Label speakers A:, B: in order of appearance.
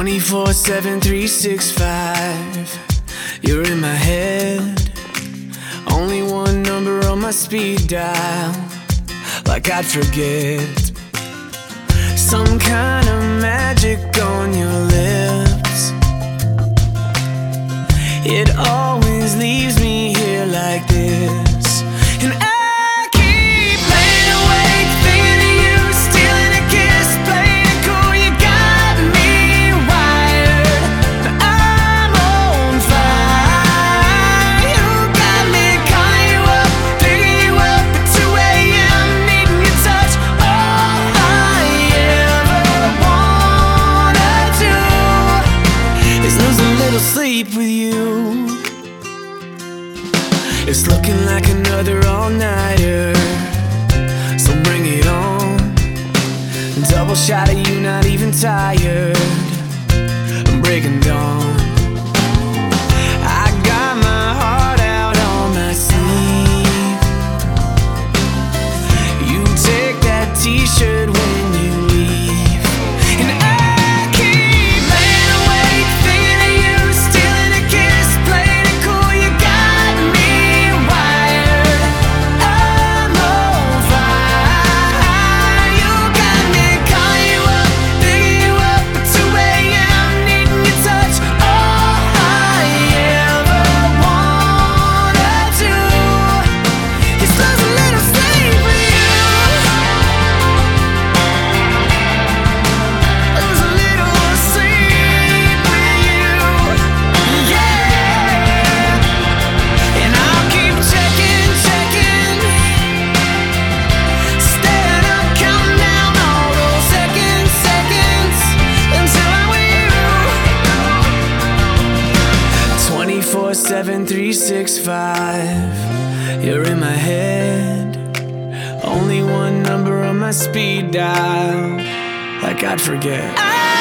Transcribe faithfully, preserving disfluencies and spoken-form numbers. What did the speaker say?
A: twenty-four seven, three sixty-five. You're in my head. Only one number on my speed dial, like I'd forget. Some kind of magic on your lips. It always leaves me here like this. And I sleep with you. It's looking like another all-nighter, so bring it on. Double shot of you, not even tired. I'm breaking dawn. I got my heart out on my sleeve. You take that t-shirt when you leave, and I twenty-four seven, three sixty-five. You're in my head. Only one number on my speed dial, like I'd forget. I